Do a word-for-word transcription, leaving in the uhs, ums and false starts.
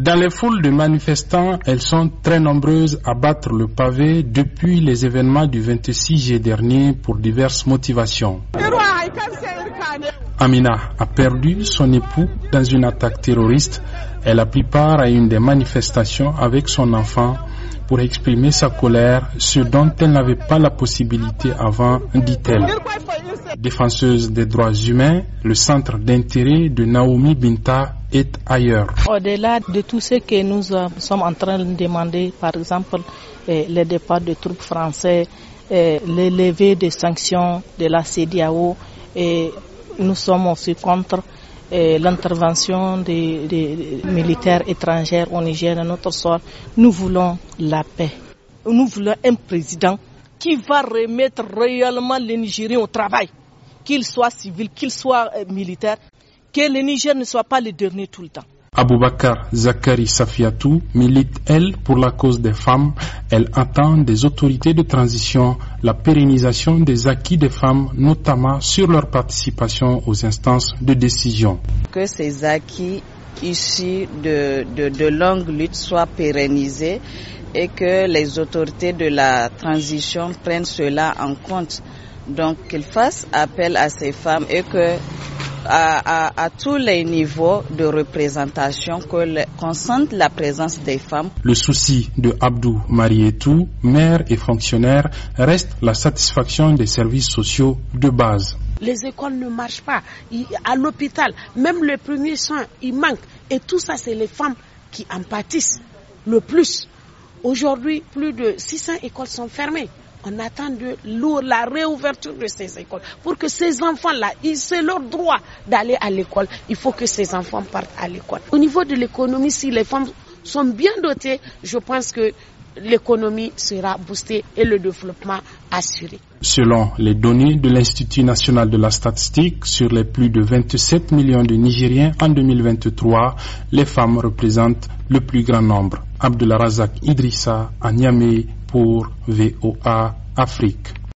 Dans les foules de manifestants, elles sont très nombreuses à battre le pavé depuis les événements du vingt-six juillet dernier pour diverses motivations. Amina a perdu son époux dans une attaque terroriste. Elle a pris part à une des manifestations avec son enfant pour exprimer sa colère, ce dont elle n'avait pas la possibilité avant, dit-elle. Défenseuse des droits humains, le centre d'intérêt de Naomi Binta est ailleurs. Au-delà de tout ce que nous sommes en train de demander, par exemple eh, le départ des troupes françaises, eh, le lever des sanctions de la C E D E A O, et nous sommes aussi contre eh, l'intervention des, des militaires étrangers au Niger, à notre sol. Nous voulons la paix. Nous voulons un président qui va remettre réellement les Nigériens au travail, qu'il soit civil, qu'il soit eh, militaire, que le Niger ne soit pas le dernier tout le temps. Aboubakar Zakari Safiatou milite, elle, pour la cause des femmes. Elle attend des autorités de transition la pérennisation des acquis des femmes, notamment sur leur participation aux instances de décision. Que ces acquis issus de, de, de longues luttes soient pérennisés et que les autorités de la transition prennent cela en compte. Donc qu'ils fassent appel à ces femmes et que À, à, à tous les niveaux de représentation, qu'on sente la présence des femmes. Le souci de Abdou Marietou, maire et fonctionnaire, reste la satisfaction des services sociaux de base. Les écoles ne marchent pas. À l'hôpital, même les premiers soins, il manque. Et tout ça, c'est les femmes qui en pâtissent le plus. Aujourd'hui, plus de six cents écoles sont fermées. On attend de la réouverture de ces écoles pour que ces enfants-là, c'est leur droit d'aller à l'école. Il faut que ces enfants partent à l'école. Au niveau de l'économie, si les femmes sont bien dotées, je pense que l'économie sera boostée et le développement assuré. Selon les données de l'Institut national de la statistique, sur les plus de vingt-sept millions de Nigériens en deux mille vingt-trois, les femmes représentent le plus grand nombre. Abdullah Razak Idrissa à Niamey pour V O A Afrique.